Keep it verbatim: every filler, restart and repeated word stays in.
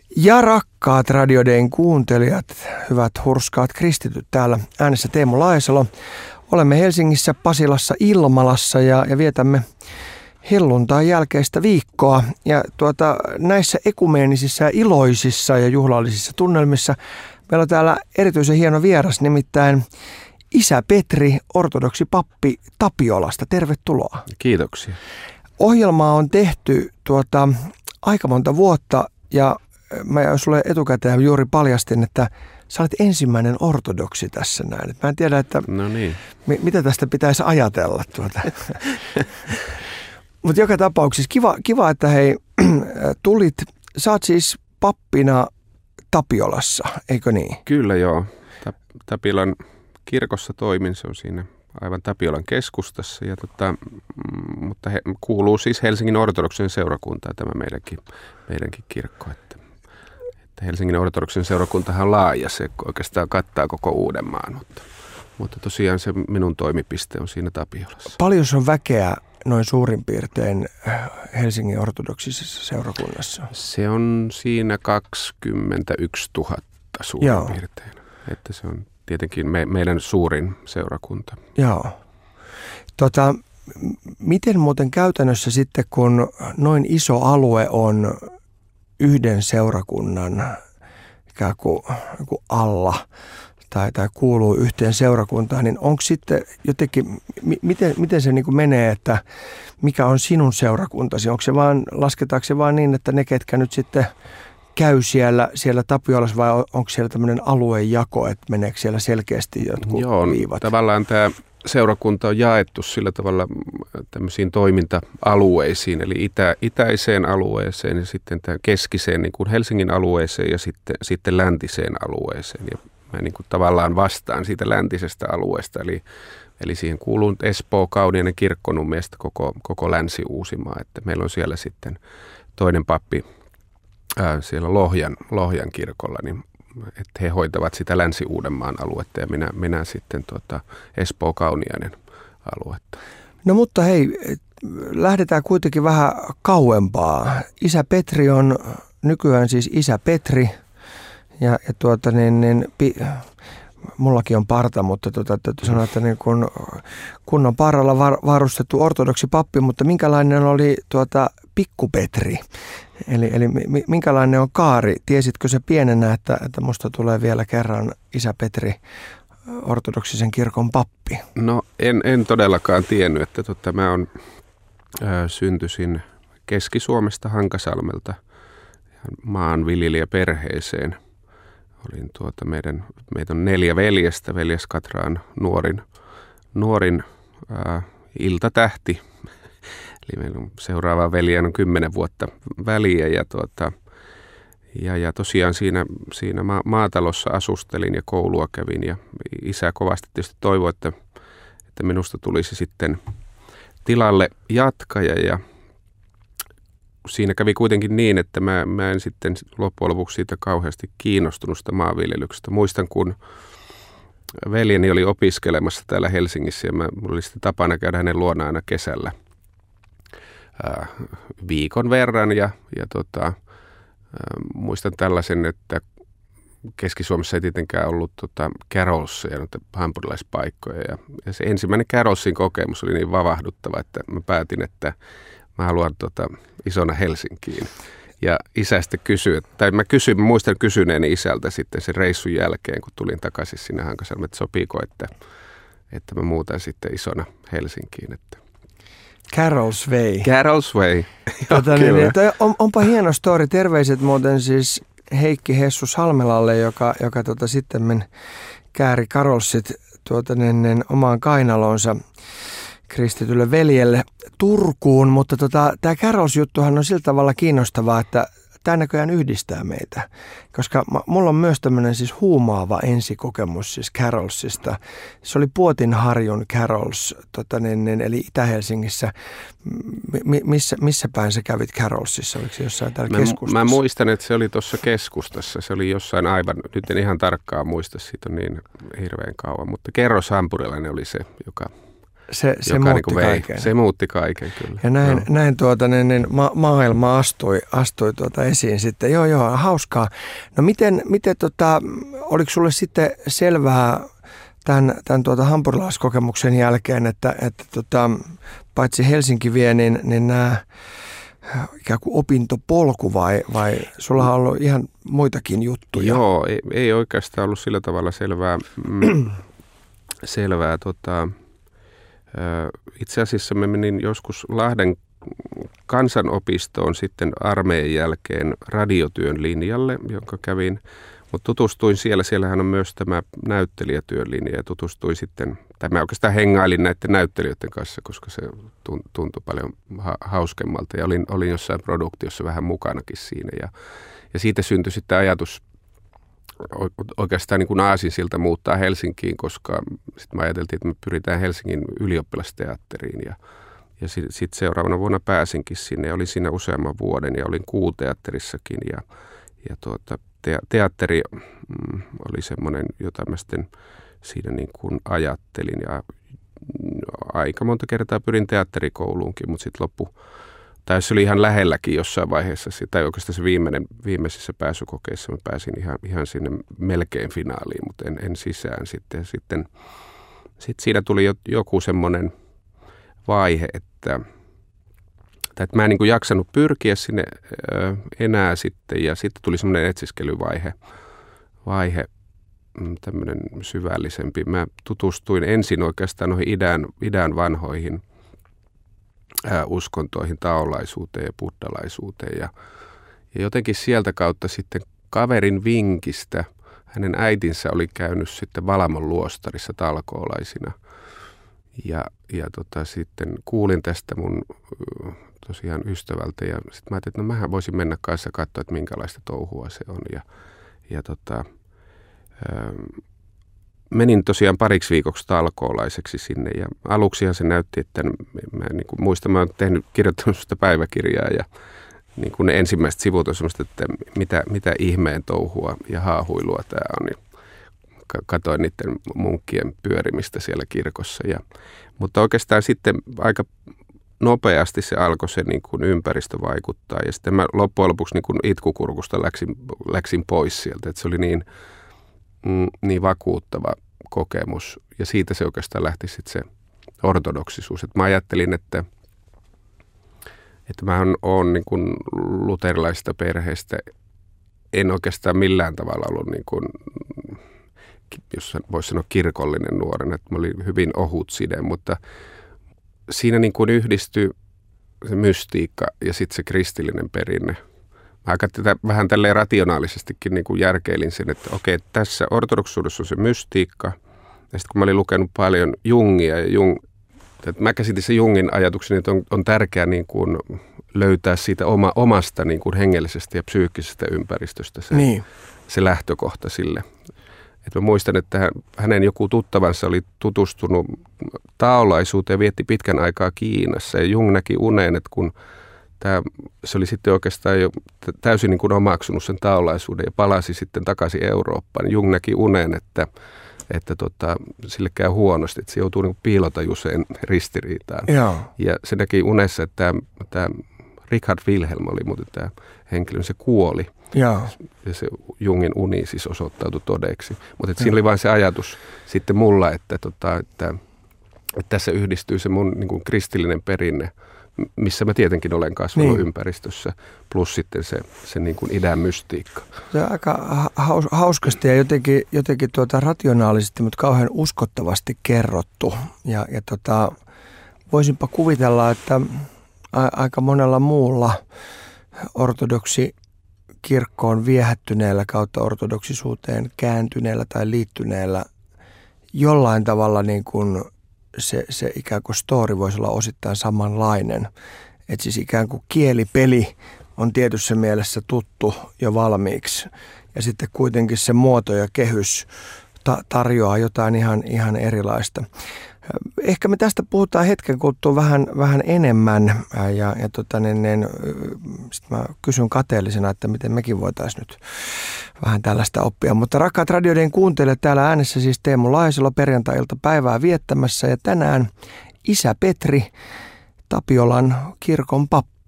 Ja rakkaat Radiodayn kuuntelijat, hyvät hurskaat kristityt, täällä äänessä Teemu Laisalo. Olemme Helsingissä, Pasilassa, Ilmalassa ja, ja vietämme helluntain jälkeistä viikkoa. Ja tuota, näissä ekumeenisissa ja iloisissa ja juhlallisissa tunnelmissa meillä on täällä erityisen hieno vieras, nimittäin isä Petri, ortodoksi pappi Tapiolasta. Tervetuloa. Kiitoksia. Ohjelmaa on tehty tuota, aika monta vuotta ja mä sulle etukäteen juuri paljastin, että sä olet ensimmäinen ortodoksi tässä näin. Mä en tiedä, että no niin. mi- mitä tästä pitäisi ajatella. Tuota. Mutta joka tapauksessa kiva, kiva, että hei, tulit. Sä oot siis pappina Tapiolassa, eikö niin? Kyllä joo. Tapiolan kirkossa toimin, se on siinä aivan Tapiolan keskustassa, ja tota, mutta he, kuuluu siis Helsingin ortodoksen seurakuntaan tämä meidänkin, meidänkin kirkko. Että, että Helsingin ortodoksen seurakuntahan on laaja, se oikeastaan kattaa koko Uudenmaan, mutta, mutta tosiaan se minun toimipiste on siinä Tapiolassa. Paljon on väkeä noin suurin piirtein Helsingin ortodoksisessa seurakunnassa? Se on siinä kaksikymmentäyksituhatta suurin Joo. piirtein, että se on tietenkin me, meidän suurin seurakunta. Joo. Tota, miten muuten käytännössä sitten, kun noin iso alue on yhden seurakunnan ikään kuin, kuin alla tai, tai kuuluu yhteen seurakuntaan, niin onko sitten jotenkin, miten, miten se niin kuin menee, että mikä on sinun seurakuntasi? Onko se vaan, lasketaanko se vaan niin, että ne, ketkä nyt sitten käy siellä, siellä Tapiolassa, vai onko siellä tämmöinen aluejako, että meneekö siellä selkeästi jotkut Joo, viivat? Tavallaan tämä seurakunta on jaettu sillä tavalla tämmöisiin toiminta-alueisiin, eli itä, itäiseen alueeseen ja sitten tämän keskiseen niin kuin Helsingin alueeseen ja sitten, sitten läntiseen alueeseen. Ja mä niin kuin tavallaan vastaan siitä läntisestä alueesta, eli, eli siihen kuuluu Espoo, Kauniainen, Kirkkonummiesta koko, koko Länsi-Uusimaa, että meillä on siellä sitten toinen pappi Ää, siellä Lohjan, Lohjan kirkolla, niin että he hoitavat sitä Länsi-Uudenmaan aluetta ja minä, minä sitten tuota Espoo-Kauniainen aluetta. No mutta hei, lähdetään kuitenkin vähän kauempaa. Isä Petri on nykyään siis isä Petri ja, ja tuota niin, niin pi, mullakin on parta, mutta tuota, täytyy sanoa, että niin kun kunnon parralla var, varustettu ortodoksi pappi, mutta minkälainen oli tuota pikku Petri? Eli, eli minkälainen on kaari? Tiesitkö se pienenä, että, että musta tulee vielä kerran isä Petri, ortodoksisen kirkon pappi? No en, en todellakaan tiennyt, että tota, mä on, ää, syntyisin Keski-Suomesta Hankasalmelta maanviljelijäperheeseen. Olin tuota meidän, meitä on neljä veljestä, veljes Katra on nuorin, nuorin ää, iltatähti. Eli meillä on seuraava veljeen on kymmenen vuotta väliä ja, tuota, ja, ja tosiaan siinä, siinä ma- maatalossa asustelin ja koulua kävin ja isä kovasti tietysti toivoi, että, että minusta tulisi sitten tilalle jatkaja ja siinä kävi kuitenkin niin, että mä, mä en sitten loppujen lopuksi siitä kauheasti kiinnostunut sitä maanviljelyksestä. Muistan, kun veljeni oli opiskelemassa täällä Helsingissä ja mä, mulla oli sitten tapana käydä hänen luonaan aina kesällä ää, viikon verran. Ja, ja tota, ää, muistan tällaisen, että Keski-Suomessa ei tietenkään ollut tota, Carolsia, noita hampurilaispaikkoja. Ja, ja se ensimmäinen Carolsin kokemus oli niin vavahduttava, että mä päätin, että mä haluan tota, isona Helsinkiin. Ja isä sitten kysyi, tai mä kysyin, mä muistan kysyneeni isältä sitten sen reissun jälkeen, kun tulin takaisin sinne Hankasalmelle, että sopiiko, että, että mä muutan sitten isona Helsinkiin. Että. Carol's Way. Carol's Way. Tota, niin, on, onpa hieno story. Terveiset muuten siis Heikki Hessu Salmelalle, joka, joka tota, sitten kääri Carolsit tuota, niin, niin, omaan kainalonsa kristitylle veljelle Turkuun, mutta tota, tämä Carols-juttuhan on sillä tavalla kiinnostavaa, että tämä näköjään yhdistää meitä, koska mä, mulla on myös tämmöinen siis huumaava ensikokemus siis Carolsista. Se oli Puotinharjun Carols, tota, niin, niin, eli Itä-Helsingissä. M- missä, missä päin sä kävit Carolsissa? Oliko se jossain täällä mä, keskustassa? Mä muistan, että se oli tuossa keskustassa. Se oli jossain aivan, nyt en ihan tarkkaan muista, siitä on niin hirveän kauan, mutta Kerros Hampurilainen oli se, joka se, se joka muutti niin kaiken. Se muutti kaiken kyllä. Ja näin, no. näin tuota, niin, niin ma- maailma astui, astui tuota esiin sitten. Joo, joo, hauskaa. No miten, miten tota, oliko sulle sitten selvää tämän, tämän tuota hampurilaiskokemuksen jälkeen, että, että tota, paitsi Helsinki vie, niin, niin nämä ikään kuin opintopolku vai, vai sulla on ollut ihan muitakin juttuja? Joo, ei, ei oikeastaan ollut sillä tavalla selvää. Mm, selvää tota, itse asiassa mä menin joskus Lahden kansanopistoon sitten armeijan jälkeen radiotyön linjalle, jonka kävin. Mutta tutustuin siellä, siellähän on myös tämä näyttelijätyön linja ja tutustuin sitten, tai mä oikeastaan hengailin näiden näyttelijöiden kanssa, koska se tuntui paljon ha- hauskemmalta ja olin, olin jossain produktiossa vähän mukanakin siinä ja, ja siitä syntyi sitten ajatus oikeastaan niin kuin aasinsilta muuttaa Helsinkiin, koska sitten me ajateltiin, että me pyritään Helsingin ylioppilasteatteriin ja, ja sitten sit seuraavana vuonna pääsinkin sinne ja olin siinä useamman vuoden ja olin Kuuteatterissakin ja, ja tuota, te, teatteri mm, oli semmoinen, jota mä sitten siinä niin kuin ajattelin ja aika monta kertaa pyrin teatterikouluunkin, mutta sitten loppu, tai se oli ihan lähelläkin jossain vaiheessa, tai oikeastaan se viimeinen, viimeisissä pääsykokeissa mä pääsin ihan, ihan sinne melkein finaaliin, mutta en, en sisään sitten. Sitten sit siinä tuli jo, joku semmoinen vaihe, että, että mä en niin kuin jaksanut pyrkiä sinne ö, enää sitten, ja sitten tuli semmoinen etsiskelyvaihe, vaihe, tämmöinen syvällisempi. Mä tutustuin ensin oikeastaan noihin idän, idän vanhoihin ää, uskontoihin, taolaisuuteen ja buddhalaisuuteen. Ja, ja jotenkin sieltä kautta sitten kaverin vinkistä, hänen äitinsä oli käynyt sitten Valamon luostarissa talkoolaisina. Ja, ja tota, sitten kuulin tästä mun tosiaan ystävältä ja sitten mä ajattelin, että no mähän voisin mennä kanssa katsoa, että minkälaista touhua se on. Ja, ja tota, menin tosiaan pariksi viikoksi talkoolaiseksi sinne ja aluksihan se näytti, että mä niin kuin muistan, mä oon tehnyt, kirjoittanut sitä päiväkirjaa ja niin kuin ne ensimmäiset sivut on semmoista, että mitä, mitä ihmeen touhua ja haahuilua tämä on. Niin katoin niiden munkkien pyörimistä siellä kirkossa. Ja, mutta oikeastaan sitten aika nopeasti se alkoi se niin kuin ympäristö vaikuttaa ja sitten mä loppujen lopuksi niin kuin itkukurkusta läksin, läksin pois sieltä, että se oli niin Mm, niin vakuuttava kokemus. Ja siitä se oikeastaan lähti sitten se ortodoksisuus. Et mä ajattelin, että, että mä oon niin kuin luterilaisesta perheestä. En oikeastaan millään tavalla ollut, niin kuin, jos voisi sanoa kirkollinen nuorena. Että mä olin hyvin ohut side, mutta siinä niin kuin yhdistyi se mystiikka ja sitten se kristillinen perinne. Mä aika tätä vähän tälleen rationaalisestikin niin kuin järkeilin sen, että okei, tässä ortodoksuudessa on se mystiikka. Ja sitten kun mä olin lukenut paljon Jungia ja Jung, että mä käsitin se Jungin ajatuksen, että on, on tärkeää niin kuin löytää siitä oma, omasta niin kuin hengellisestä ja psyykkisestä ympäristöstä se, niin. se lähtökohta sille. Et mä muistan, että hänen joku tuttavansa oli tutustunut taolaisuuteen ja vietti pitkän aikaa Kiinassa. Ja Jung näki uneen, että kun Tämä, se oli sitten oikeastaan jo täysin niin kuin omaksunut sen taolaisuuden ja palasi sitten takaisin Eurooppaan. Jung näki unen, että, että tota, sille käy huonosti, että se joutuu niin kuin piilotajuseen ristiriitaan. Joo. Ja se näki unessa, että tämä, tämä Richard Wilhelm oli muuten tämä henkilö, se kuoli. Joo. Ja se Jungin uni siis osoittautui todeksi. Mutta siinä oli vain se ajatus sitten mulla, että, tota, että, että tässä yhdistyy se mun niin kuin kristillinen perinne, missä mä tietenkin olen kasvanut niin. ympäristössä, plus sitten se, se niin kuin idän mystiikka. Se on aika haus, hauskasti ja jotenkin, jotenkin tuota rationaalisesti, mutta kauhean uskottavasti kerrottu. Ja, ja tota, voisinpa kuvitella, että a, aika monella muulla ortodoksi kirkkoon viehättyneellä kautta ortodoksisuuteen kääntyneellä tai liittyneellä jollain tavalla niin kuin Se, se ikään kuin story voisi olla osittain samanlainen. Että siis ikään kuin kielipeli on tietyssä mielessä tuttu jo valmiiksi. Ja sitten kuitenkin se muoto ja kehys ta- tarjoaa jotain ihan, ihan erilaista. Ehkä me tästä puhutaan hetken kuluttua vähän, vähän enemmän. Ja, ja tota, niin, niin, sit mä kysyn kateellisena, että miten mekin voitaisiin nyt vähän tällaista oppia. Mutta rakkaat radioiden kuuntelijat, täällä äänessä siis Teemu Lahisalo perjantai-iltapäivää viettämässä. Ja tänään isä Petri, Tapiolan kirkon pappi.